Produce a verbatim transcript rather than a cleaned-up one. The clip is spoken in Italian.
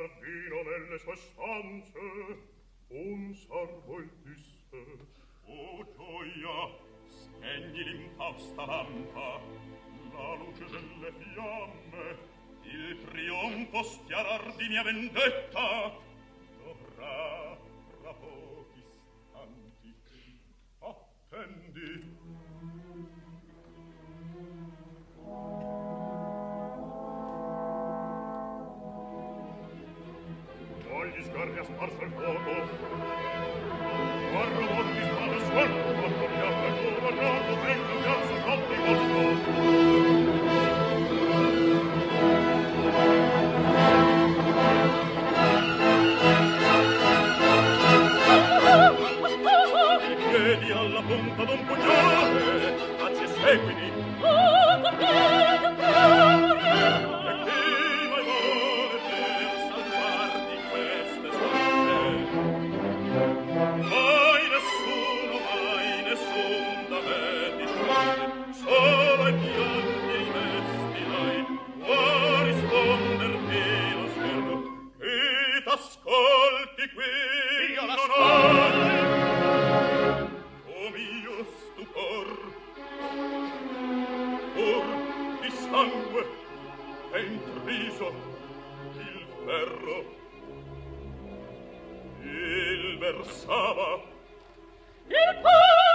giardino nelle sue stanze un servo il disse: o gioia, spegni l'infausta lampa, la luce delle fiamme, il trionfo schiarar di mia vendetta dovrà tra pochi istanti. Attendi. Gli sguardi ha sparso il fuoco, guarda molti strade suono, quanto mi ha governato, vengo mi ha sopporti molto. I piedi alla punta d'un pugnale, facci e seguidi. Oh, con te, con te, solo ai pianti e i vesti lei può risponderti lo sguardo e t'ascolti qui. Io l'ascolto. O mio stupor, pur di sangue è intriso il ferro, il versava il cuore.